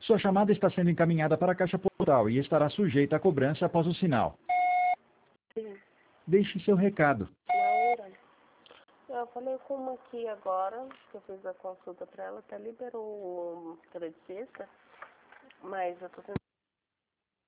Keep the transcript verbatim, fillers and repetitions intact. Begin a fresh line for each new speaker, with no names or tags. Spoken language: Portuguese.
Sua chamada está sendo encaminhada para a caixa postal e estará sujeita a cobrança após o sinal.
Sim.
Deixe seu recado.
Laura, eu falei com uma aqui agora, que eu fiz a consulta para ela, até liberou o eletricista, mas eu tô tentando